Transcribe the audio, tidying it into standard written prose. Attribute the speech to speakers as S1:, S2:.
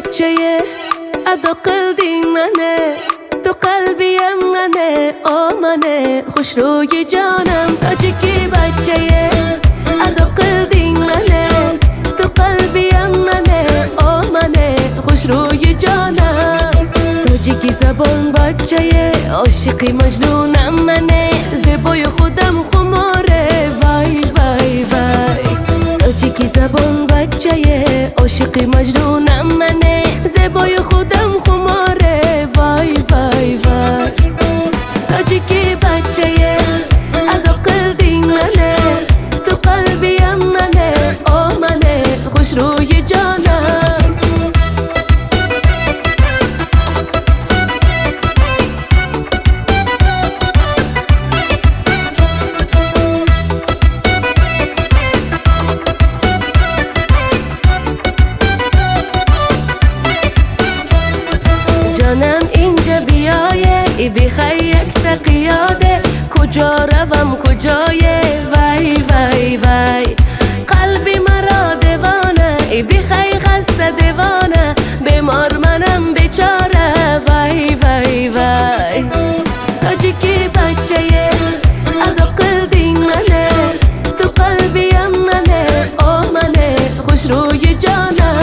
S1: بچه ادا قلبی منه، تو قلبیم منه، آمنه خوش روی جانم. تاجیکی بچه ادا قلبی منه، تو قلبیم منه، آمنه خوش روی جانم. تاجیکی زبان بچه عاشقی مجنونم منه، زیبای خودم خماره وای وای وای. تاجیکی زبان بچه عاشقی مجنونم منه، زیبای خودم خماره وای وای وای. تاجیکی بچه ادا قلبی منه، تو قلبیم منه، آمنه خوش روی جانم. جانم اینجا بیایه ای بخی یک تقیاده، کجا روم کجایه وای وای وای. قلبی مرا دیوانه ای بخی خسته دیوانه، بیمار منم بیچاره وای وای وای. تاجیکی بچه ادا قلبی منه، تو قلبیم منه، آمنه خوش روی جانم.